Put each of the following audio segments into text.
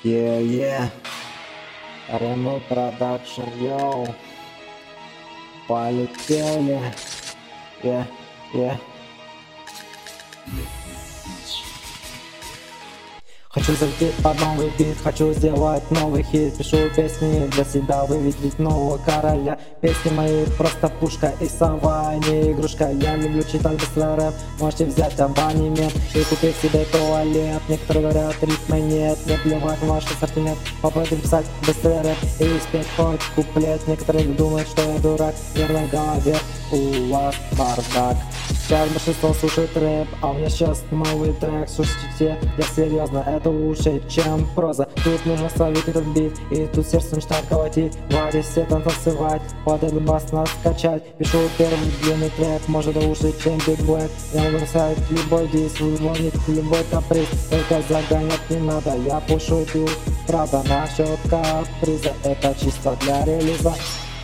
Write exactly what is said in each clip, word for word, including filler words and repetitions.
Yeah, yeah. Рено продакшн, йоу. Полетели. Yeah, yeah. Хочу залететь под новый бит, хочу сделать новый хит. Пишу песни для себя, выведить нового короля. Песни мои просто пушка и сова, не игрушка. Я люблю читать быстрый рэп, можете взять абонемент и купить себе туалет. Некоторые говорят, рифмы нет, не плевать в ваш ассортимент. Попробуйте писать быстрый рэп и спеть хоть куплет. Некоторые думают, что я дурак, верно в голове у вас бардак. Сейчас большинство слушает рэп, а у меня сейчас новый трек. Слушайте, я серьезно, это лучше, чем проза. Тут нужно словить этот бит, и тут сердце начинает колотить. Ваде все танцевать, под этот бас нас скачать. Пишу первый длинный трек, может лучше, чем Big Black. Я могу написать любой дис, вызвонить любой каприз. Только загонять не надо, я пошутил. Правда, насчет каприза, это чисто для релиза.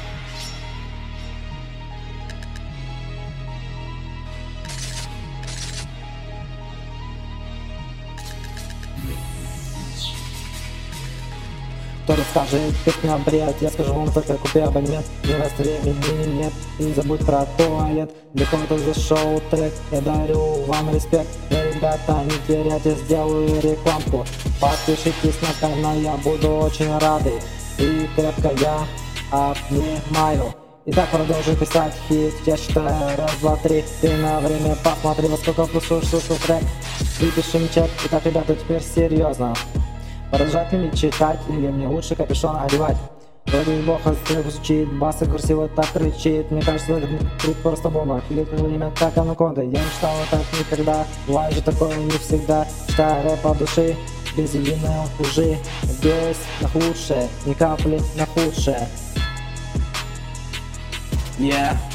Кто расскажет, песня бред, я скажу вам только купи абонемент. Не раз времени нет, и не забудь про туалет. Для кого-то зашел трек, я дарю вам респект. Да, ребята, не теряйте, сделаю рекламку. Подпишитесь на канал, я буду очень рады. И крепко я обнимаю. Итак, продолжу писать хит, я считаю раз, два, три. Ты на время посмотри, во сколько послушал трек. Выпиши мне чек. Итак, ребята, теперь серьезно. Продолжать ли читать, или мне лучше капюшон одевать? Вроде неплохо звучит, бас и красиво так кричит. Мне кажется, этот трик просто бомба. Летнее время как анаконда. Я не читал так никогда, бывает же такое не всегда. Читаю рэп от души, без единой лжи. Надеюсь на худшее, ни капли на худшее. Yeah.